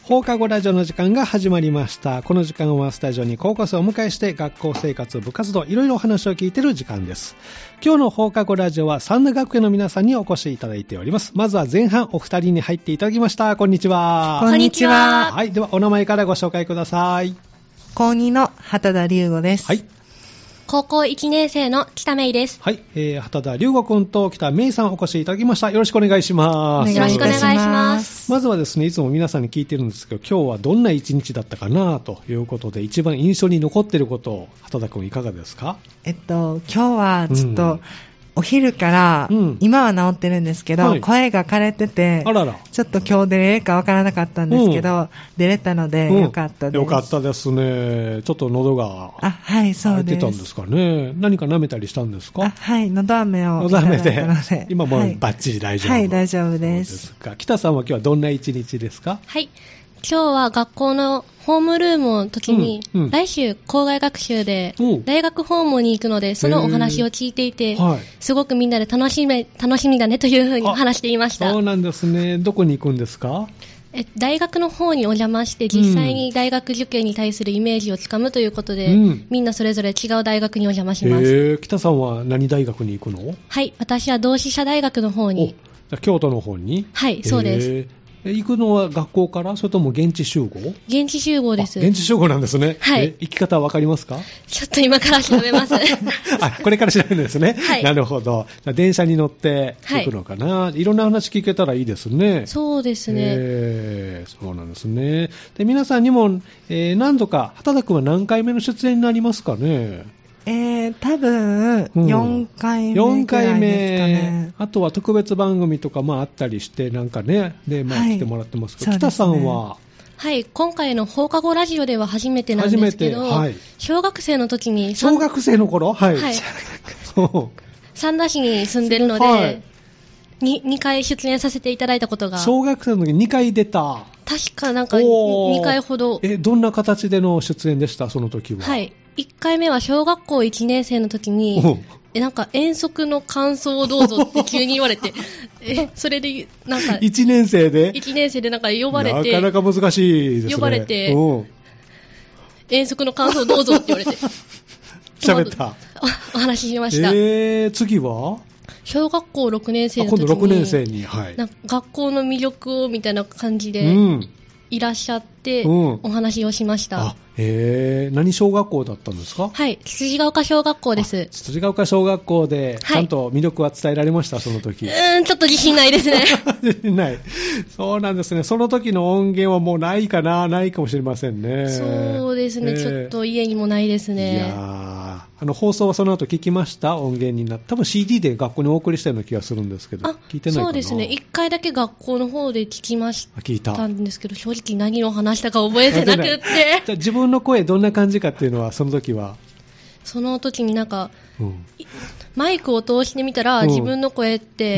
放課後ラジオの時間が始まりました。この時間はスタジオに高校生をお迎えして学校生活、部活動、いろいろお話を聞いている時間です。今日の放課後ラジオは三田学園の皆さんにお越しいただいております。まずは前半お二人に入っていただきました。こんにちは。 こんにちは。 はい、ではお名前からご紹介ください。 高2の畑田龍吾です。 はい。 高校1年生の北芽衣です。 はい、畑田龍吾くんと北芽衣さんお越しいただきました。よろしくお願いします。 よろしくお願いします。 まずはですね、いつも皆さんに聞いてるんですけど、今日はどんな一日だったかなということで、一番印象に残っていることを畑田くんいかがですか？ 今日はちょっと、お昼から、今は治ってるんですけど、はい、声が枯れてて、 あらら、 ちょっと今日出れるかわからなかったんですけど、出れたのでよかったです。 よかったですね。ちょっと喉がはい、そうです。 出たんですかね。何か舐めたりしたんですか？ はい、喉飴をいただいたので。 今もうバッチリ大丈夫。 はい、大丈夫です。 そうですか。北さんは今日はどんな一日ですか？ はい。今日は学校のホームルームの時に、来週校外学習で大学訪問に行くので、そのお話を聞いていて、すごくみんなで楽しみだねというふうに話していました。 そうなんですね。どこに行くんですか？ 大学の方にお邪魔して実際に大学受験に対するイメージをつかむということで、みんなそれぞれ違う大学にお邪魔します。 北さんは何大学に行くの？ はい、私は同志社大学の方に。 京都の方に？ はい、そうです。 行くのは学校からそれとも現地集合？現地集合です。 現地集合なんですね。 はい。 行き方はわかりますか？ ちょっと今から調べます。 これから調べるんですね。 はい。 なるほど。電車に乗って行くのかな。いろんな話聞けたらいいですね。 そうですね。 そうなんですね。で、皆さんにも、何度か、畑田君は何回目の出演になりますかね？ 多分、4回目ぐらいですかね。 あとは特別番組とか、あったりして、なんかね、で、来てもらってますけど、北さんは？ はい、今回の放課後ラジオでは初めてなんですけど、小学生の時に、 小学生の頃？はい。 三田市に住んでるので、2回出演させていただいたことが。 小学生の時に2回出た。 確かなんか2回ほど。 どんな形での出演でした、その時は？ はい。1回目は小学校1年生の時に、なんか遠足の感想をどうぞって急に言われて、それで、なんか、 1年生で ?1 年生でなんか呼ばれて、 なかなか難しいですね。 呼ばれて、遠足の感想をどうぞって言われて、 喋った。 お話ししました。 次は小学校6年生の時に、 今度6年生に、 なんか学校の魅力をみたいな感じで、いらっしゃって、お話をしました。 何小学校だったんですか？ はい、つつじが丘小学校です。 つつじが丘小学校で、ちゃんと魅力は伝えられました、その時？ ちょっと自信ないですね。 自信ない。そうなんですね。その時の音源はもうないかもしれませんね。 そうですね、ちょっと家にもないですね。 いや放送はその後聞きました？音源になって。多分 CD で学校にお送りしたような気がするんですけど、聞いてないかな？ そうですね、1回だけ学校の方で聞きましたんですけど、正直何を話したか覚えてなくって。 じゃあ自分の声どんな感じかっていうのは、その時は？その時になんか、マイクを通してみたら、自分の声って、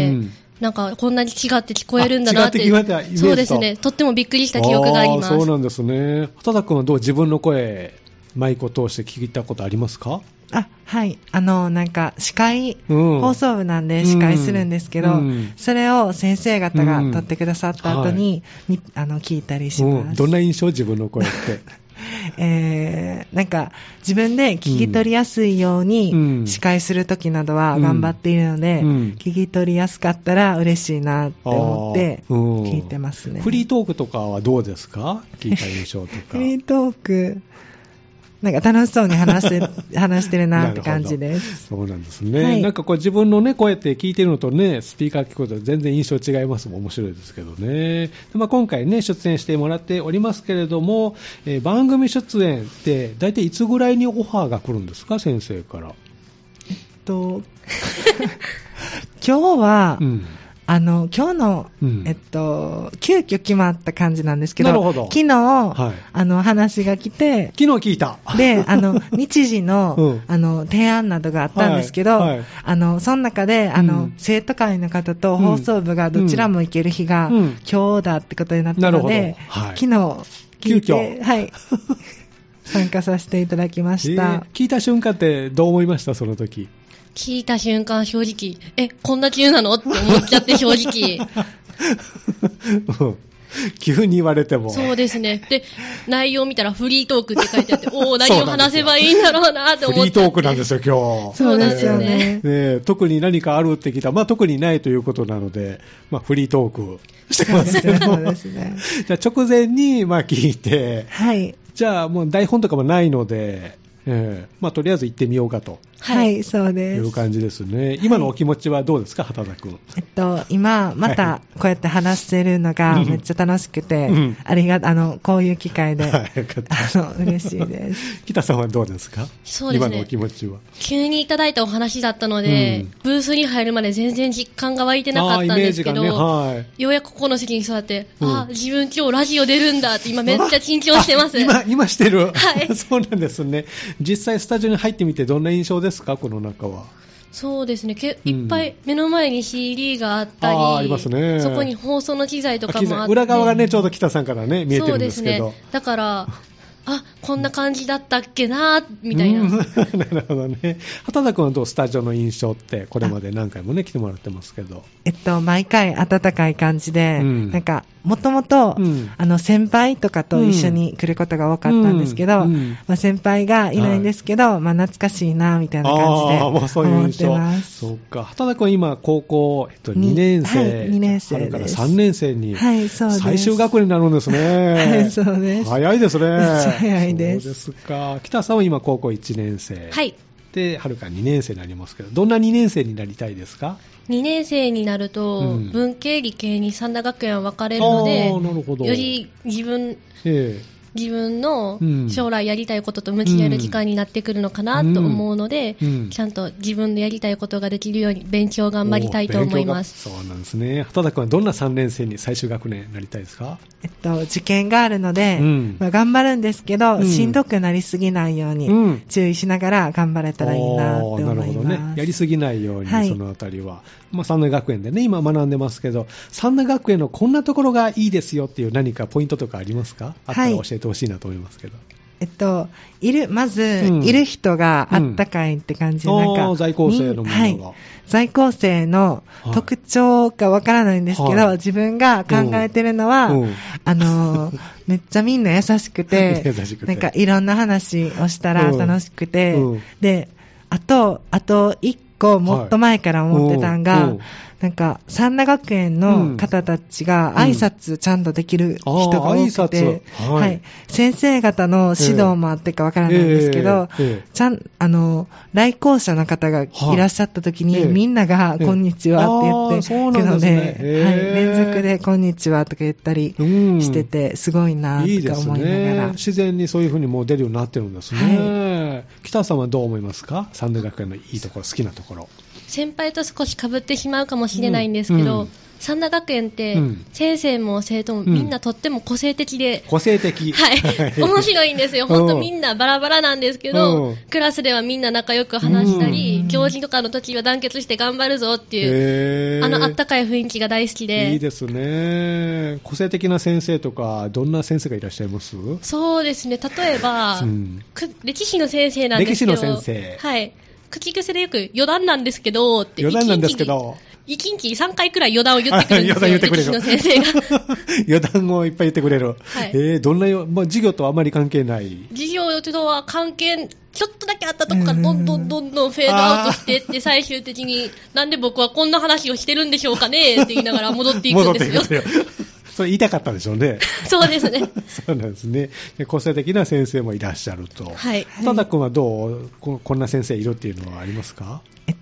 なんかこんなに違って聞こえるんだなって。そうですね、とってもびっくりした記憶があります。 そうなんですね。畑田君はどう？自分の声、マイクを通して聞いたことありますか？ はい。なんか、司会、放送部なんで司会するんですけど、それを先生方が撮ってくださった後に、聞いたりします。 どんな印象？自分の声って。 なんか、自分で聞き取りやすいように、司会するときなどは頑張っているので、聞き取りやすかったら嬉しいなって思って、聞いてますね。 フリートークとかはどうですか？聞いた印象とか。 フリートーク、なんか楽しそうに話してるなって感じです。 そうなんですね。なんかこう自分のね、声って聞いてるのとね、スピーカー聞くことで全然印象違いますもん。面白いですけどね。で、今回ね、出演してもらっておりますけれども、番組出演って大体いつぐらいにオファーが来るんですか？先生から。 今日は、今日の、急遽決まった感じなんですけど、昨日、話が来て、 昨日聞いた。 で、日時の、提案などがあったんですけど、その中で、生徒会の方と放送部がどちらも行ける日が、今日だってことになったので、昨日聞いて、参加させていただきました。 聞いた瞬間ってどう思いました？その時。 聞いた瞬間、正直、こんな急なのって思っちゃって、正直。 急に言われても。 そうですね。で、内容を見たらフリートークって書いてあって、何を話せばいいんだろうなって思って。 フリートークなんですよ、今日。 そうですよね。 特に何かあるって聞いたら、特にないということなので、フリートークしてますけど。そうですね。じゃあ直前に聞いて、 はい。 じゃあもう台本とかもないので、とりあえず行ってみようかと。 はい、そうです。 いう感じですね。今のお気持ちはどうですか、畑田君。 今、またこうやって話してるのがめっちゃ楽しくて、こういう機会で、嬉しいです。 北さんはどうですか？ そうですね。 今のお気持ちは。 急にいただいたお話だったので、ブースに入るまで全然実感が湧いてなかったんですけど、ようやくここの席に座って、自分今日ラジオ出るんだって今めっちゃ緊張してます。 今してる。 はい。 そうなんですね。実際スタジオに入ってみてどんな印象ですか、この中は。 そうですね、いっぱい目の前に CD があったり、 ありますね、 そこに放送の機材とかもあって、 裏側がね、ちょうど北さんからね、見えてるんですけど。 そうですね。だから、こんな感じだったっけなみたいな。 なるほどね。畑田君はどう、スタジオの印象ってこれまで何回もね来てもらってますけど。 毎回温かい感じで、なんかもともと先輩とかと一緒に来ることが多かったんですけど、先輩がいないんですけど、懐かしいなみたいな感じで思ってます。 そうか。畑田君は今高校2年生、 2年生春から3年生に、 はいそうです。 最終学年になるんですね。 はいそうです。 早いですね。 早いです。 そうですか。北さんは今高校1年生。 はい。 で、春から2年生になりますけど、どんな2年生になりたいですか ？2年生になると、文系理系に三田学園は分かれるので、より自分の将来やりたいことと向き合える期間になってくるのかなと思うので、ちゃんと自分でやりたいことができるように勉強頑張りたいと思います。 そうなんですね。畑田君はどんな3年生に最終学年になりたいですか？ 受験があるので、頑張るんですけど、しんどくなりすぎないように注意しながら頑張れたらいいなって思います。なるほどね。 やりすぎないように、そのあたりは。三田学園でね、今学んでますけど、三田学園のこんなところがいいですよっていう何かポイントとかありますか？あったら教えてほしいなと思いますけど。 まず、いる人があったかいって感じで、なんか、 在校生のものが。はい。 在校生の特徴かわからないんですけど、自分が考えてるのは、めっちゃみんな優しくて、なんかいろんな話をしたら楽しくて、で、あと一個もっと前から思ってたんが、なんか三田学園の方たちが挨拶ちゃんとできる人が多くて、はい、先生方の指導もあってかわからないんですけど、来校者の方がいらっしゃった時に、みんながこんにちはって言ってくので、はい、連続でこんにちはとか言ったりしてて、すごいなとか思いながら。いいですね。 自然にそういう風にもう出るようになってるんですね。北さんはどう思いますか？三田学園のいいところ、好きなところ。 先輩と少し被ってしまうかもしれないんですけど、三田学園って、先生も生徒もみんなとっても個性的で、 個性的、 はい、面白いんですよ。本当みんなバラバラなんですけど、クラスではみんな仲良く話したり、行事とかの時は団結して頑張るぞっていう、あったかい雰囲気が大好きで。 いいですね。個性的な先生とか、どんな先生がいらっしゃいます？ そうですね。例えば、歴史の先生なんですけど、 歴史の先生。 はい。口癖でよく余談なんですけどって、 余談なんですけど、 1日3回くらい余談を言ってくるんですよ。歴史の先生が余談をいっぱい言ってくれる。はい。どんな授業とあまり関係ない。 授業とは関係ちょっとだけあったとこからどんどんフェードアウトしていって最終的になんで僕はこんな話をしてるんでしょうかねって言いながら戻っていくんですよ。 それ言いたかったでしょうね。 そうですね。 そうなんですね。個性的な先生もいらっしゃると。 はい。 畑田君はどうこんな先生いるっていうのはありますか？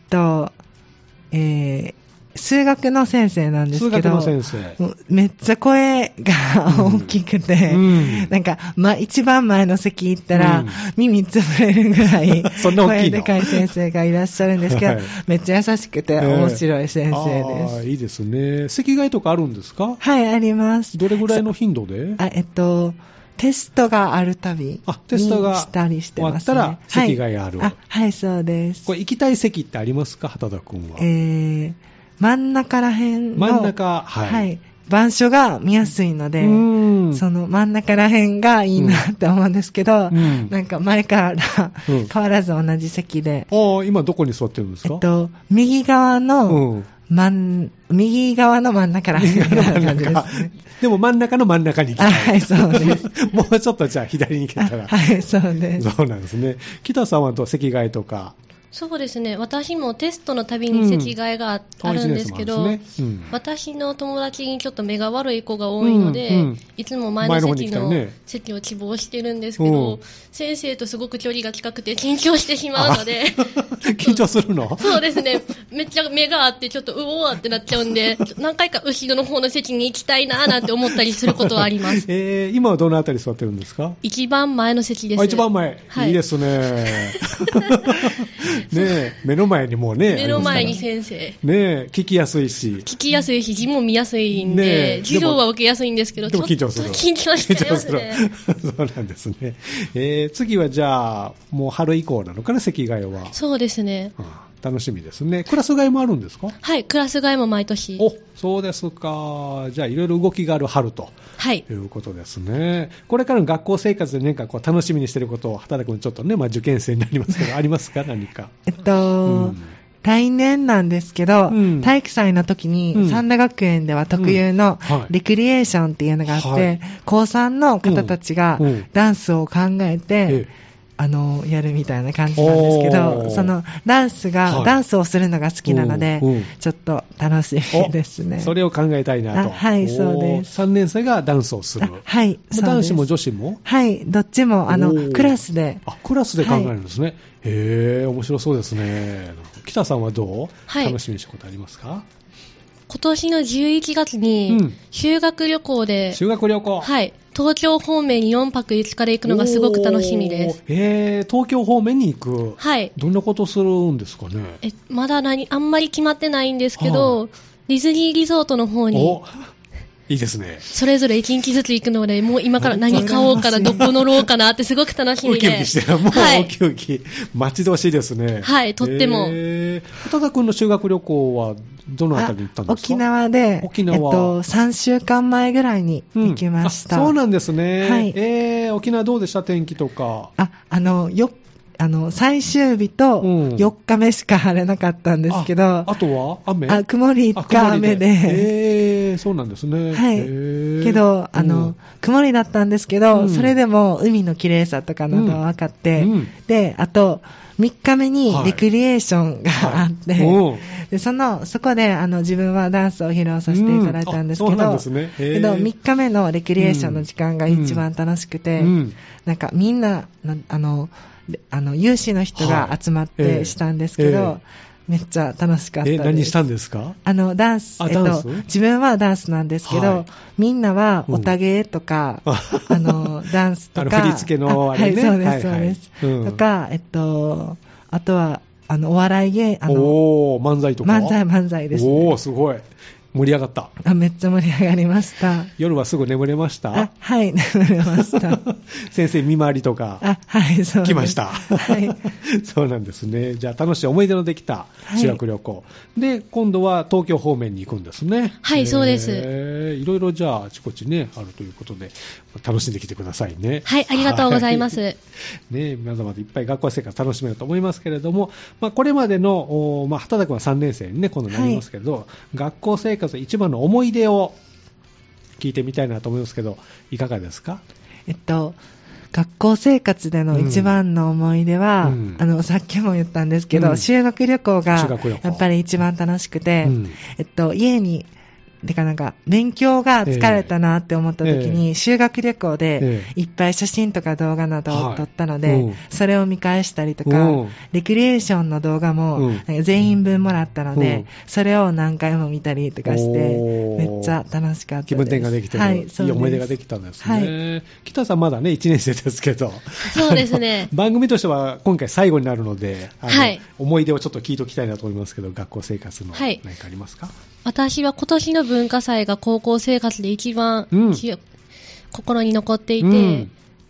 数学の先生なんですけど、 数学の先生めっちゃ声が大きくて、なんか、一番前の席行ったら、耳つぶれるぐらい声でかい先生がいらっしゃるんですけど、めっちゃ優しくて面白い先生です。 いいですね。席替えとかあるんですか？ はい、あります。 どれぐらいの頻度で？ テストがあるたびにしたりしてますね。 終わったら席替えある。 はい、そうです。 これ行きたい席ってありますか？畑田君は。 真ん中ら辺の。 真ん中、 はい。 板書が見やすいので、その真ん中ら辺がいいなって思うんですけど、なんか前から変わらず同じ席で。 今どこに座ってるんですか？ 右側の真ん中ら辺が感じですね。 でも真ん中の真ん中に行きたい。 はい、そうです。 もうちょっとじゃあ左に行けたら。 はい、そうです。 そうなんですね。北さんは席替えとか？ そうですね。私もテストのたびに席替えがあるんですけど、私の友達にちょっと目が悪い子が多いので、いつも前の席の席を希望してるんですけど、先生とすごく距離が近くて緊張してしまうので。 緊張するの？ そうですね。めっちゃ目があってちょっとうおーってなっちゃうんで、何回か後ろの方の席に行きたいなーなんて思ったりすることはあります。 今はどのあたり座ってるんですか？ 一番前の席です。 一番前。はい、いいですね。ねえ、目の前にもうね。 目の前に先生。ねえ、聞きやすいし。 字も見やすいんで、授業は受けやすいんですけど、 でも緊張する。 緊張しちゃいますね。 そうなんですね。次はじゃあ、もう春以降なのかな、席替えは。 そうですね。 楽しみですね。クラス替えもあるんですか？ はい、クラス替えも毎年。 そうですか。じゃあ、いろいろ動きがある春と。はい。いうことですね。これからの学校生活で何か楽しみにしていることを、畑君ちょっとね、受験生になりますけど、ありますか？何か。 来年なんですけど、体育祭の時に、三田学園では特有のレクリエーションっていうのがあって、高3の方たちがダンスを考えて、やるみたいな感じなんですけど、そのダンスをするのが好きなので、ちょっと楽しみですね。 それを考えたいなと。 はい、そうです。 3年生がダンスをする。 はい、 男子も女子も？ はい、どっちも、クラスで。 クラスで考えるんですね。面白そうですね。北さんはどう？楽しみにしたことありますか？ 今年の11月に修学旅行で、はい、東京方面に4泊5日で行くのがすごく楽しみです。 東京方面に行く。 はい。 どんなことするんですかね？ まだあんまり決まってないんですけど、ディズニーリゾートの方に。 いいですね。 それぞれ1日ずつ行くので、もう今から何買おうかな、どこ乗ろうかなってすごく楽しみで。 ウキウキしてる。もうウキウキ。待ち遠しいですね。 はい、とっても。 畑田君の修学旅行はどのあたりに行ったんですか？ 沖縄で、3週間前ぐらいに行きました。 そうなんですね。 はい。 沖縄どうでした？天気とか。 最終日と4日目しか晴れなかったんですけど、 あとは雨？ 曇りか雨で。 そうなんですね。 はい。けど、曇りだったんですけど、それでも海の綺麗さとかなど分かって、で、あと、3日目にレクリエーションがあって、でそこで自分はダンスを披露させていただいたんですけど、3日目のレクリエーションの時間が一番楽しくて、なんかみんな、有志の人が集まってしたんですけど、めっちゃ楽しかったです。 何したんですか？ ダンス、自分はダンスなんですけど、みんなはおたげとか、ダンスとか、 振り付けのあれね。 はい、そうです、そうです。とか、あとは、お笑い芸、 漫才とか？ 漫才ですね。 すごい。盛り上がった。 めっちゃ盛り上がりました。 夜はすぐ眠れました？ はい、眠れました。 先生見回りとか？ はい、そうです。 来ました。 はい。 そうなんですね。じゃあ楽しい思い出のできた修学旅行。で、今度は東京方面に行くんですね。 はい、そうです。 いろいろじゃああちこちね、あるということで、楽しんできてくださいね。 はい、ありがとうございます。 ね、まだまだいっぱい学校生活楽しめると思いますけれども、これまでの、畑田君は3年生にね、今度なりますけど、学校生活一番の思い出を聞いてみたいなと思いますけど、いかがですか？ 学校生活での一番の思い出は、さっきも言ったんですけど、修学旅行がやっぱり一番楽しくて、家になんか勉強が疲れたなって思った時に、修学旅行でいっぱい写真とか動画などを撮ったので、それを見返したりとか、レクリエーションの動画も全員分もらったので、それを何回も見たりとかして、めっちゃ楽しかったです。 気分転換できて、いい思い出ができたんですね。北さんまだね、1年生ですけど。 そうですね。 番組としては今回最後になるので、思い出をちょっと聞いておきたいなと思いますけど、学校生活の何かありますか？ 私は今年の文化祭が高校生活で一番心に残っていて、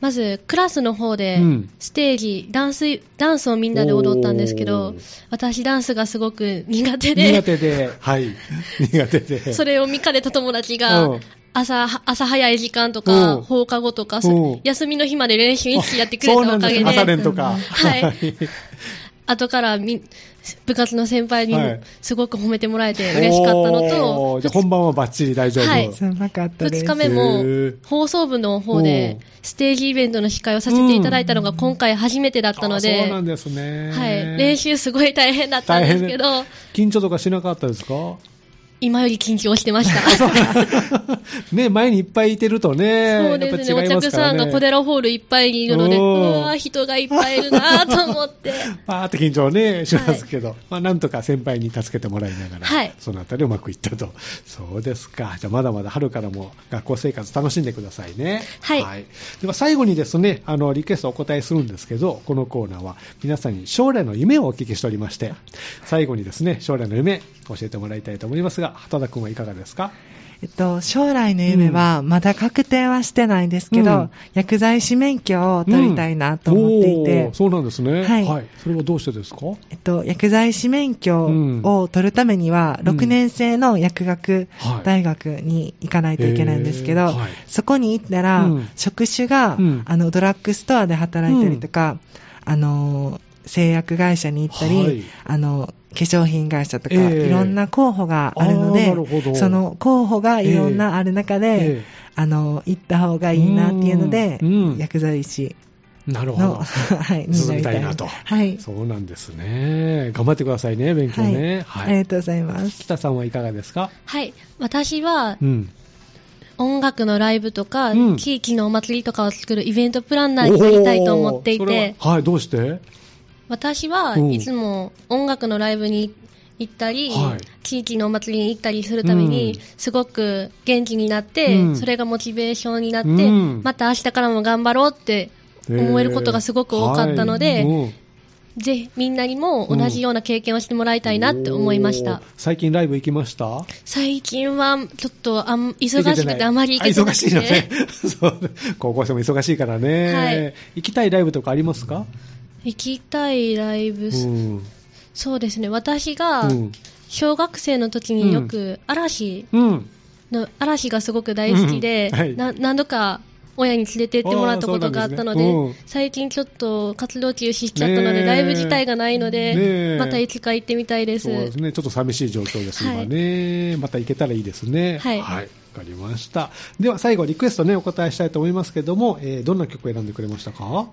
まずクラスの方でステージ、ダンスをみんなで踊ったんですけど、私ダンスがすごく苦手で、 はい、苦手で。 それを見かねた友達が、朝早い時間とか、放課後とか、休みの日まで練習一起やってくれたおかげで、 朝練とか。 はい。後から部活の先輩にすごく褒めてもらえて嬉しかったのと、 じゃあ本番はバッチリ大丈夫。はい。 2 日目も放送部の方でステージイベントの司会をさせていただいたのが今回初めてだったので、 そうなんですね。 はい。練習すごい大変だったんですけど。 緊張とかしなかったですか？ 今より緊張してました。 ね、前にいっぱいいてるとね。 そうですね。お客さんが小寺ホールいっぱいにいるので、うわー、人がいっぱいいるなと思って。 パーって緊張ね、しますけど、はい、まあなんとか先輩に助けてもらいながら、はい、そのあたりうまくいったと。そうですか。じゃあまだまだ春からも学校生活楽しんでくださいね。 はい。はい、 では最後にですね、リクエストお答えするんですけど、このコーナーは皆さんに将来の夢をお聞きしておりまして、最後にですね、将来の夢教えてもらいたいと思いますが、畑田君はいかがですか？ 将来の夢はまだ確定はしてないんですけど、薬剤師免許を取りたいなと思っていて、 そうなんですね。はい。はい。それはどうしてですか？ 薬剤師免許を取るためには、6年生の薬学大学に行かないといけないんですけど、そこに行ったら、職種が、ドラッグストアで働いたりとか、製薬会社に行ったり、化粧品会社とか、いろんな候補があるので、その候補がいろんなある中で、行った方がいいなっていうので、薬剤師なるほど。 はい、 進みたいなと。 はい。 そうなんですね。頑張ってくださいね、勉強ね。 はい。ありがとうございます。 北さんはいかがですか？ はい。私は、音楽のライブとか、地域のお祭りとかを作るイベントプランナーになりたいと思っていて、 はい、どうして？ 私はいつも音楽のライブに行ったり、地域のお祭りに行ったりするために、すごく元気になって、それがモチベーションになって、また明日からも頑張ろうって思えることがすごく多かったので、ぜひみんなにも同じような経験をしてもらいたいなって思いました。 最近ライブ行きました？ 最近はちょっと忙しくてあまり行けてなくて。 忙しいよね。そう。高校生も忙しいからね。はい。行きたいライブとかありますか？ 行きたいライブ、そうですね。私が小学生の時によく嵐がすごく大好きで、何度か親に連れて行ってもらったことがあったので、最近ちょっと活動休止しちゃったので、ライブ自体がないので、またいつか行ってみたいです。 そうですね。ちょっと寂しい状況です、今ね。また行けたらいいですね。はい。わかりました。では最後リクエストね、お答えしたいと思いますけども、どんな曲を選んでくれましたか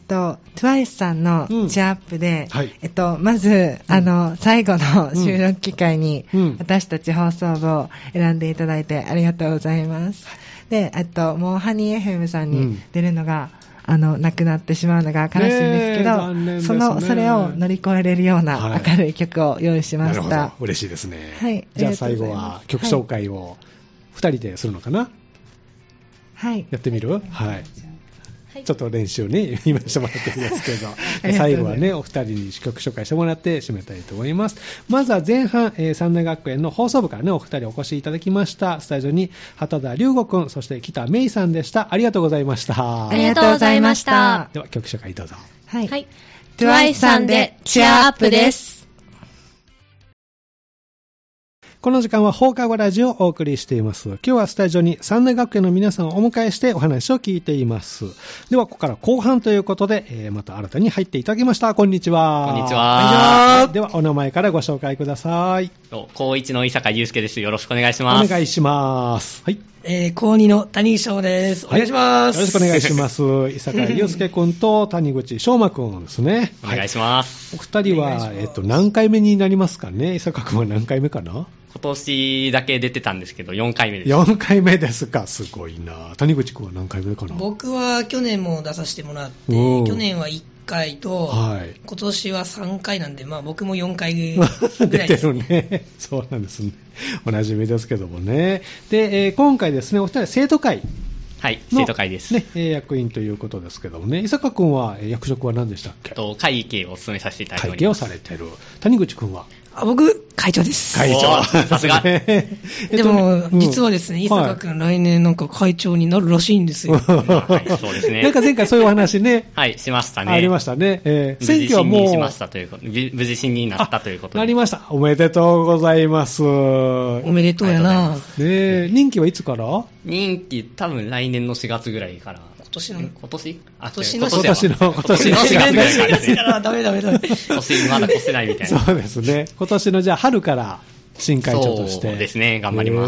？TWICE さんのチアップで、まず、最後の収録機会に、私たち放送部を選んでいただいてありがとうございます。で、もうハニー FM さんに出るのが、なくなってしまうのが悲しいんですけど、それを乗り越えれるような明るい曲を用意しました。なるほど、 嬉しいですね。はい。じゃあ最後は曲紹介を2人でするのかな？はい。やってみる？はい。ちょっと練習に今してもらってるんですけど最後はねお二人に曲紹介してもらって締めたいと思います。まずは前半、三大学園の放送部からねお二人お越しいただきました。スタジオに畑田龍吾くん、そして北芽衣さんでした。ありがとうございました。 ありがとうございました。 では曲紹介どうぞ。 はい、TWICE さんでチアアップです。 この時間は放課後ラジオをお送りしています。今日はスタジオに三大学園の皆さんをお迎えしてお話を聞いています。ではここから後半ということで、また新たに入っていただきました。こんにちは。 こんにちは。 ではお名前からご紹介ください。 高一の伊坂祐介です。よろしくお願いします。 お願いします。はい。 高2の谷翔です。お願いします。 よろしくお願いします。伊坂祐介くんと谷口翔馬くんですね。 お願いします。 お二人は、何回目になりますかね。伊坂くんは何回目かな。 今年だけ出てたんですけど4回目です。 4回目ですか。すごいな。谷口くんは何回目かな。 僕は去年も出させてもらって、去年は1回と、今年は3回なんで、まあ僕も4回ぐらいです、 ね。出てるね。そうなんですね。おなじみですけどもね。で、今回ですね、お二人は生徒会。 はい、生徒会です。 ね、役員ということですけどもね。伊坂くんは役職は何でしたっけ？ 会計を務めさせていただいております。 会計をされてる。谷口くんは僕、会長です。 会長。 さすが。 でも、実はですね、伊坂くん来年なんか会長になるらしいんですよ。 はい、そうですね。 なんか前回そういうお話ね。 はい、しましたね。 ありましたね。 選挙はもう。無事審議になったということで。 なりました。おめでとうございます。 おめでとうやな。 任期はいつから？ 任期、多分来年の4月ぐらいから。今年の 4月ぐらいですね。ダメ。 今年まだ越せないみたいな。 そうですね。今年のじゃあ春から新会長として。 そうですね、頑張ります。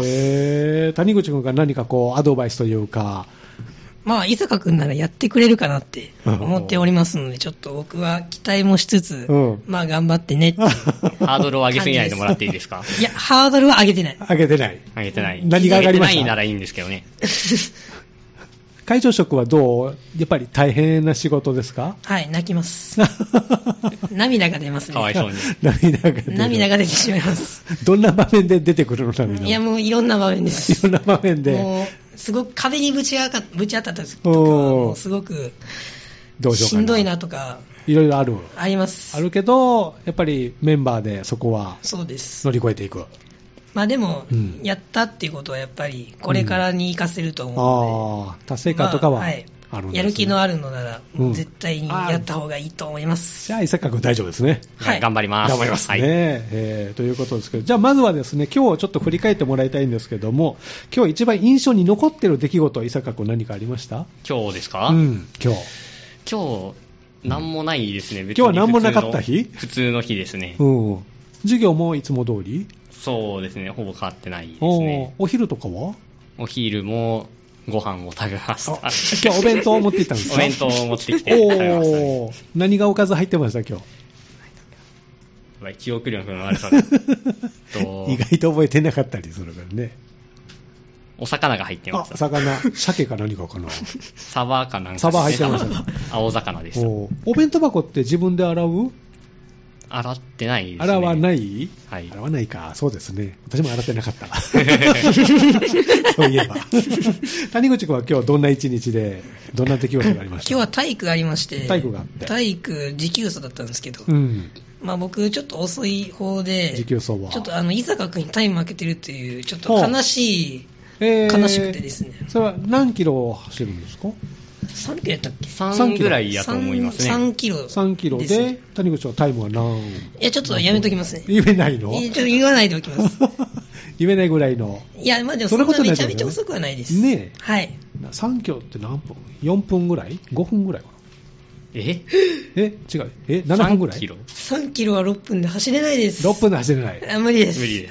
谷口君が何かこうアドバイスというか。 まあ、伊坂くんならやってくれるかなって思っておりますので、ちょっと僕は期待もしつつ、まあ頑張ってねって。 ハードルを上げすぎないでもらっていいですか？ いや、ハードルは上げてない。 上げてない。何が上がりました？ 上げてないならいいんですけどね。 会長職はどう？やっぱり大変な仕事ですか？ はい、泣きます。涙が出ますね。 かわいそうに。 涙が出てしまいます。 どんな場面で出てくるの？涙。 いや、もういろんな場面です。 いろんな場面で。 もう、すごく壁にぶち当たった時とか、もうすごく、しんどいなとか。 いろいろある。 あります。 あるけど、やっぱりメンバーでそこは、 そうです。 乗り越えていく。 まあでも、やったっていうことはやっぱりこれからに活かせると思うので、 達成感とかはあるんですね。 やる気のあるのなら、絶対にやった方がいいと思います。 じゃあ伊坂君大丈夫ですね。 はい、頑張ります。 頑張りますね。ということですけど、じゃあまずはですね、今日ちょっと振り返ってもらいたいんですけども、今日一番印象に残っている出来事、伊坂君何かありました？ 今日ですか？ 今日なんもないですね。 今日はなんもなかった日？ 普通の日ですね。 授業もいつも通り？ そうですね、ほぼ変わってないですね。 お昼とかは？ お昼もご飯を食べました。今日はお弁当を持っていったんですか？ お弁当を持ってきて食べましたね。 何がおかず入ってました今日？ 記憶力の悪さ意外と覚えてなかったりするからね。 お魚が入ってました。 魚、鮭か何かかな。 サバかなんか、 サバ入ってました。 青魚でした。 お弁当箱って自分で洗う？ 洗ってないですね。 洗わない？ はい。 洗わないか。そうですね。私も洗ってなかった。そういえば。谷口君は今日どんな一日で、どんな出来事がありました？ 今日は体育がありまして。 体育があって。 体育、持久走だったんですけど。まあ僕ちょっと遅い方で、 持久走は。 ちょっと伊坂君にタイム負けてるっていう、ちょっと悲しくてですね。 それは何キロ走るんですか ？3キロやったっけ ？3ぐらいやと思いますね。 3キロ。 3キロで、谷口はタイムは何？ いや、ちょっとやめときますね。 言えないの？ ちょっと言わないでおきます。 言えないぐらいの。 いや、まあでもそんなめちゃめちゃ遅くはないです。 ねえ。 はい。 3キロって何分？ 4 分ぐらい ?5 分ぐらいかな。違う。7分ぐらい？ 3キロは6分で走れないです。 6分で走れない。 無理です。 無理です。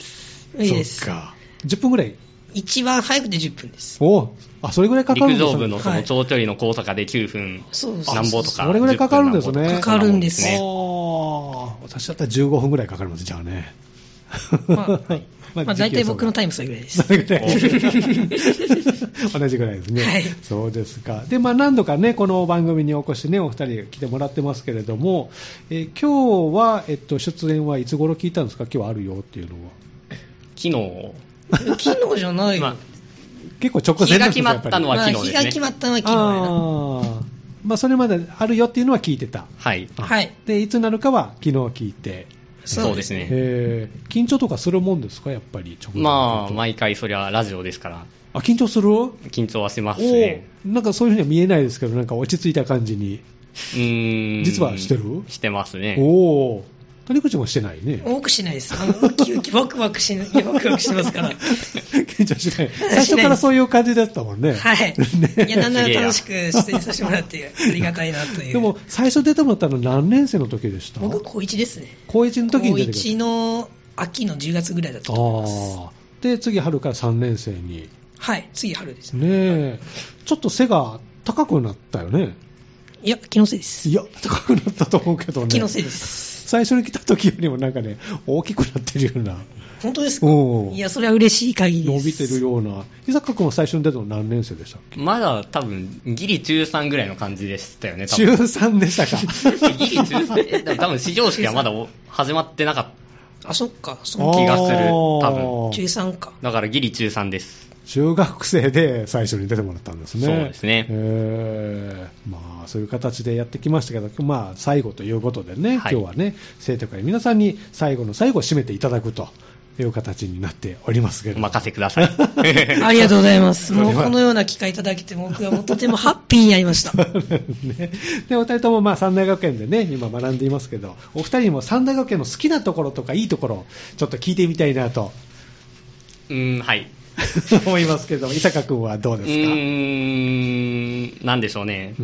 無理です。 そっか。10分ぐらい？ 一番早くて10分です。 それぐらいかかるんですね。 陸上部のその長距離の高坂で9分何歩とか。 それぐらいかかるんですね。 かかるんですね。 私だったら15分ぐらいかかります、じゃあね。 まあ大体僕のタイムそれぐらいです。 同じぐらいですね。 はい。 そうですか。で、何度かね、この番組にお越しね、お二人来てもらってますけれども、今日は、出演はいつ頃聞いたんですか？今日はあるよっていうのは。 昨日じゃないよ。 結構直前なんですよ。日が決まったのは昨日ですね。 日が決まったのは昨日やな。それまであるよっていうのは聞いてた。 はい。 で、いつなるかは昨日聞いて。 そうですね。 緊張とかするもんですか？やっぱり直前。毎回そりゃラジオですから。 緊張する？ 緊張はしますね。 なんかそういうふうには見えないですけど、なんか落ち着いた感じに。実はしてる？ してますね。 谷口もしてないね。 多くしないです。ワクワクしてますから。 緊張しない。最初からそういう感じだったもんね。 はい。いや、なんなら楽しく出演させてもらってありがたいなという。 でも、最初出てもらったの何年生の時でした？ 僕、高1ですね。 高1の時に出てくる。 高1の秋の10月ぐらいだったと思います。 で、次春から3年生に。 はい、次春ですね。ちょっと背が高くなったよね。 いや、気のせいです。 いや、高くなったと思うけどね。 気のせいです。 最初に来た時よりもなんかね、大きくなってるような。 本当ですか？いや、それは嬉しい限りです。 伸びてるような。伊坂君は最初に出たの何年生でしたっけ？ まだ多分、ギリ中3ぐらいの感じでしたよね、多分。中3でしたか。 ギリ中3？多分、始業式はまだ始まってなかった。 そっか。 気がする、多分。 中3か。 だからギリ中3です。 中学生で最初に出てもらったんですね。 そうですね。 まあ、そういう形でやってきましたけど、まあ、最後ということでね、 はい、 今日はね、生徒会皆さんに最後の最後を締めていただくという形になっておりますけど。 お任せください。 ありがとうございます。もうこのような機会いただけて、僕はもうとてもハッピーになりました。 ね、でお二人ともまあ三大学園でね、今学んでいますけど、お二人にも三大学園の好きなところとかいいところ、ちょっと聞いてみたいなと。 はい。 思いますけど、伊坂君はどうですか？ なんでしょうね。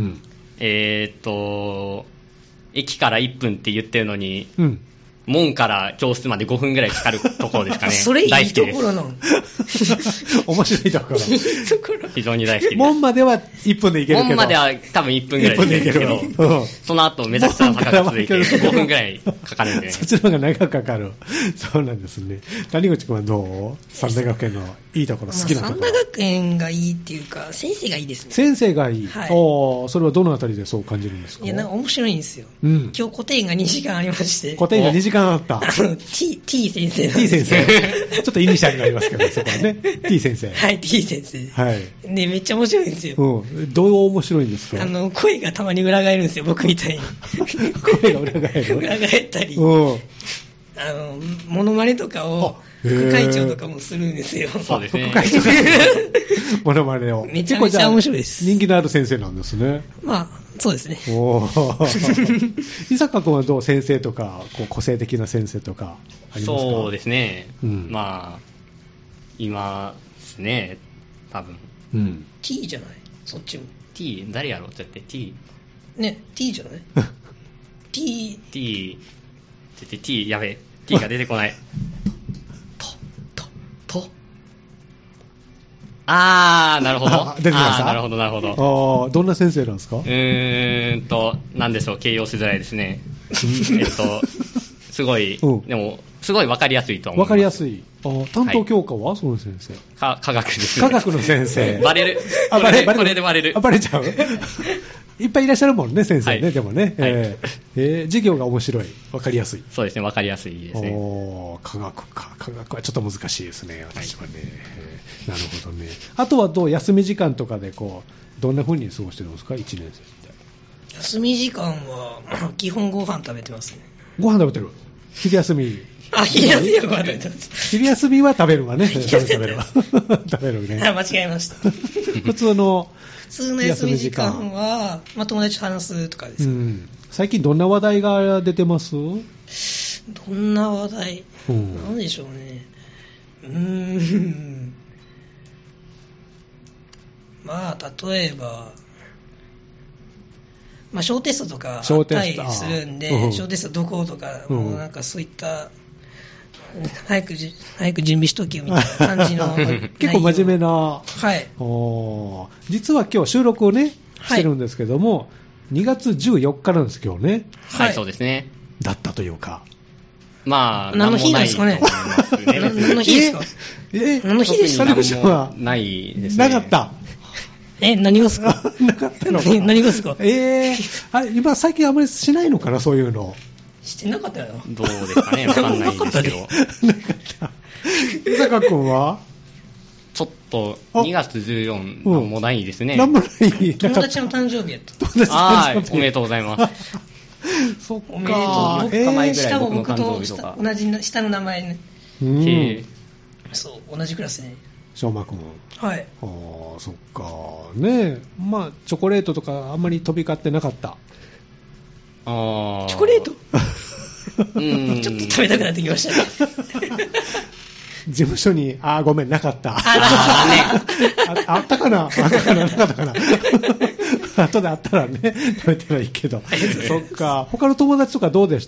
駅から1分って言ってるのに、門から教室まで5分ぐらいかかるところですかね。 それいいところなの。 面白いところ。 非常に大好きです。 門までは1分で行けるけど。 門までは多分1分ぐらいで行けるけど、その後めちゃくちゃ坂が続いて5分ぐらいかかるんで、ね。 そっちの方が長くかかる。そうなんですね。谷口君はどう？三大学園のいいところ、好きなところ。 三大学園がいいっていうか、先生がいいですね。 先生がいい。 はい。 それはどのあたりでそう感じるんですか？ いや、なんか面白いんですよ。今日古典が2時間ありまして。 古典が2時間あった。 T 先生。 T 先生。ちょっとイニシャルになりますけど、そこはね。T 先生。 はい、T 先生。 はい。 ね、めっちゃ面白いんですよ。 どう面白いんですか？ 声がたまに裏返るんですよ、僕みたいに。 声が裏返る？ 裏返ったり。モノマネとかを、副会長とかもするんですよ。 そうですね。 副会長がモノマネを。 めちゃめちゃ面白いです。 人気のある先生なんですね。 まあ、そうですね。 伊坂君はどう？先生とか、個性的な先生とかありますか？ そうですね。まあ、今ですね、多分。 T じゃない？そっちも。 T、誰やろうって言って T。 ね、T じゃない？ T、 やべえ。T が出てこない。なるほど。 出てきました？ なるほど。 どんな先生なんですか？ なんでしょう、形容しづらいですね。すごい、でも、すごい分かりやすいと思います。 分かりやすい。担当教科は、その先生。 科学ですね。 科学の先生。 バレる。これでバレる。 バレちゃう？いっぱいいらっしゃるもんね、先生ね、でもね。授業が面白い。分かりやすい。 そうですね、分かりやすいですね。 科学か。科学はちょっと難しいですね、私はね。なるほどね。あとはどう？休み時間とかでどんな風に過ごしてるんですか、1年生って。 休み時間は基本ご飯食べてますね。 ご飯食べてる？昼休み。 昼休みはご飯食べてます。 昼休みは食べるわね。食べるわ。食べるね。 間違えました。 普通の休み時間は、友達と話すとかです。 最近どんな話題が出てます？ どんな話題？なんでしょうね。まあ、例えば、小テストとかあったりするんで、小テストどことか、もうなんかそういった、早く準備しとけよみたいな感じの結構真面目な。 はい。 実は今日収録をね、してるんですけども、2月14日なんです、今日ね。 はい、そうですね。 だったというか。 まあ、何の日なんですかね。何の日ですか？何の日ですか？ 何もないですね。 なかった。 何がですか？ なかったのか。 何がですか？ 今最近あまりしないのかな、そういうの。 してなかったよ。 どうですかね、わかんないですけど。 なかった。伊坂君はちょっと、2月14、なんもないですね。 なんもない。 友達の誕生日やった。 おめでとうございます。 そっか。 おめでとう。4日前ぐらい僕の誕生日とか。 同じ下の名前ね。 そう、同じクラスね。 翔馬君。 はい。 そっか。ねえ。まあ、チョコレートとかあんまり飛び交ってなかった。 チョコレートちょっと食べたくなってきましたね。 事務所に、ごめん、なかった。あったかななかったかな後であったらね、食べてはいいけど。そっか。他の友達とかどうでした？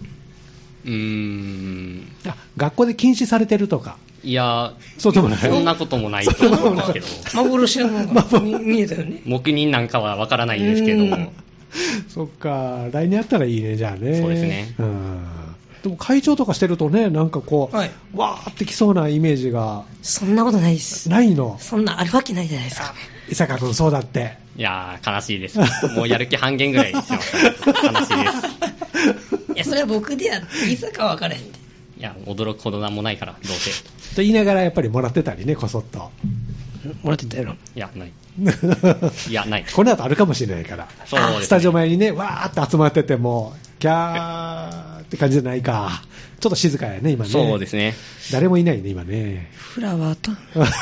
学校で禁止されてるとか。 いや、 そうでもない。 そんなこともないと思うんですけど。 幻のものが見えたよね。 黙認なんかはわからないんですけども。 そっか。来年あったらいいね、じゃあね。 そうですね。 でも会長とかしてるとね、なんかわーってきそうなイメージが。 そんなことないです。 ないの？ そんなあるわけないじゃないですか。 伊坂君、そうだって。 いやー、悲しいです。もうやる気半減ぐらいしました。悲しいです。 いや、それは僕であって、伊坂は分からへんで。 いや、驚くほどなんもないから、どうせ。 と言いながらやっぱりもらってたりね、こそっと。 もらってたやろ。 いや、ない。いや、ない。 この後あるかもしれないから。 そうですね。 スタジオ前にね、わーって集まってても、キャーって感じじゃないか。ちょっと静かやね、今ね。 そうですね。 誰もいないね、今ね。 フラワーと。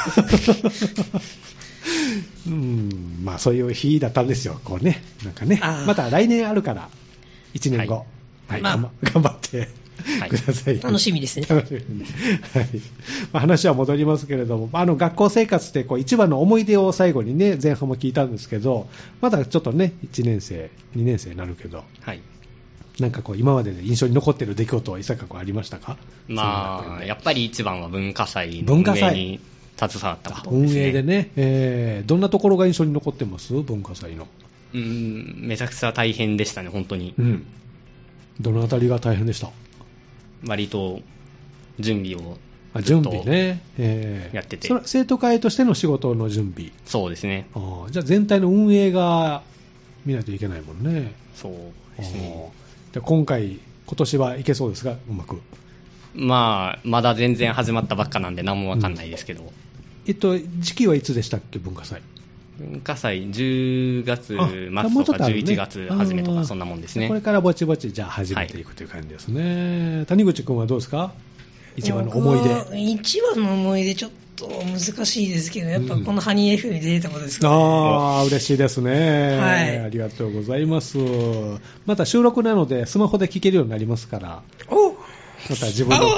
まあそういう日だったんですよ、こうね。なんかね。また来年あるから、1年後。はい。頑張って。ください。 楽しみですね。 はい。話は戻りますけれども、学校生活って一番の思い出を最後にね、前半も聞いたんですけど、まだちょっとね、1年生、2年生になるけど、 はい。 なんか今までで印象に残っている出来事は伊坂君ありましたか？ まあ、やっぱり一番は文化祭の運営に携わったことですね。 運営でね、どんなところが印象に残ってます？文化祭の。 めちゃくちゃ大変でしたね、本当に。 どのあたりが大変でした？ 割と準備を準備ね、 やってて、 それは生徒会としての仕事の準備。 そうですね。 じゃあ全体の運営が見ないといけないもんね。 そうですね。 で今年はいけそうですが、うまく。 まだ全然始まったばっかなんで何もわかんないですけど、 時期はいつでしたっけ、文化祭？ 文化祭10月末とか11月初めとかそんなもんですね。 これからぼちぼちじゃあ始めていくという感じですね。谷口君はどうですか？一番の思い出。 一番の思い出ちょっと難しいですけど、やっぱこのハニー FM に出れたことですからね。 嬉しいですね。 はい。 ありがとうございます。また収録なのでスマホで聞けるようになりますから。また自分の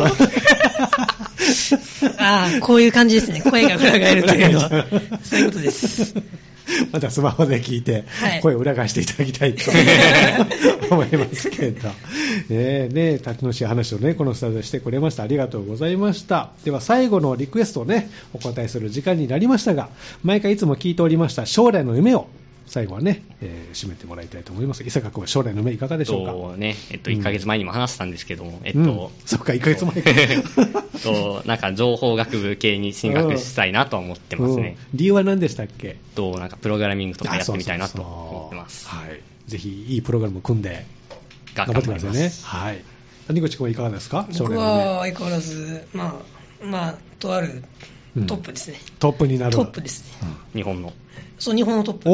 こういう感じですね。声が裏返るというのはそういうことです。 またスマホで聞いて、声を裏返していただきたいと思いますけど、楽しい話をね、このスタジオでしてくれました。ありがとうございました。では最後のリクエストをね、お答えする時間になりましたが、毎回いつも聞いておりました将来の夢を最後はね、締めてもらいたいと思います。伊坂君は将来の夢いかがでしょうか ？1ヶ月前にも話したんですけども、 そっか、1ヶ月前か。 なんか情報学部系に進学したいなと思ってますね。 理由は何でしたっけ？ なんかプログラミングとかやってみたいなと思ってます。 はい。ぜひいいプログラムを組んで頑張ってくださいね。はい。谷口君はいかがですか？ 僕は相変わらず、とあるトップですね。 トップになる。 トップですね。 日本の。 そう、日本のトップ。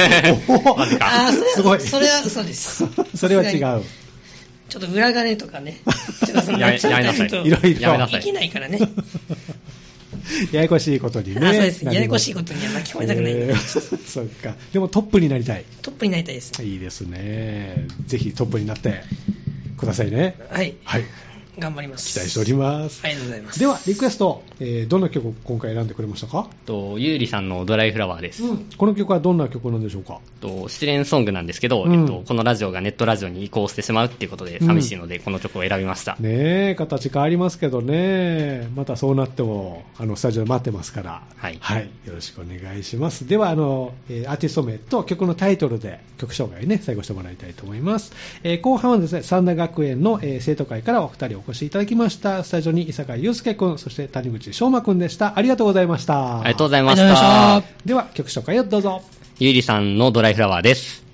すごい。 それは嘘です。 それは違う。 ちょっと裏金とかね。 やめなさい。 いろいろ。 いけないからね。 ややこしいことにね。 そうです。ややこしいことには巻き込めたくない。 そっか。でもトップになりたい。 トップになりたいです。 いいですね。ぜひトップになってくださいね。 はい。頑張ります。 期待しております。 ありがとうございます。 ではリクエスト、どんな曲を今回選んでくれましたか？ ゆうりさんのドライフラワーです。 この曲はどんな曲なんでしょうか？ 失恋ソングなんですけど、このラジオがネットラジオに移行してしまうっていうことで寂しいので、この曲を選びました。 ねえ、形変わりますけどね、またそうなってもスタジオで待ってますから、はい、よろしくお願いします。ではアーティスト名と曲のタイトルで曲紹介ね、最後してもらいたいと思います。後半はですね、三田学園の、生徒会からお二人お越しいただきました。スタジオに伊坂祐介君、そして谷口翔馬君でした。ありがとうございました。 ありがとうございました。 では曲紹介をどうぞ。 ゆうりさんのドライフラワーです。